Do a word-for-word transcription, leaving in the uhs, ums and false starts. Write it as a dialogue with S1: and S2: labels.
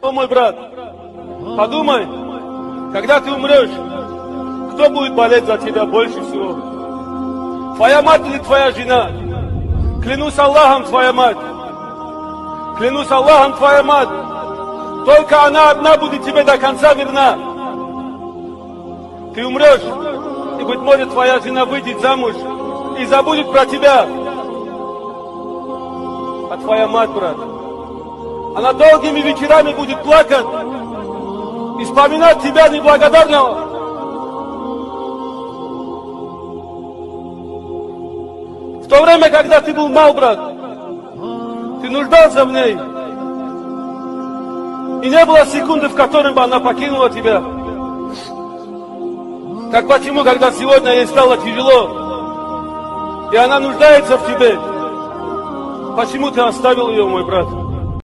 S1: О, мой брат, подумай, когда ты умрешь, кто будет болеть за тебя больше всего? Твоя мать или твоя жена? Клянусь Аллахом, твоя мать. Клянусь Аллахом, твоя мать. Только она одна будет тебе до конца верна. Ты умрешь, и, быть может, твоя жена выйдет замуж и забудет про тебя. А твоя мать, брат, она долгими вечерами будет плакать и вспоминать тебя неблагодарного. В то время, когда ты был мал, брат, ты нуждался в ней. И не было секунды, в которой бы она покинула тебя. Так почему, когда сегодня ей стало тяжело, и она нуждается в тебе, почему ты оставил ее, мой брат?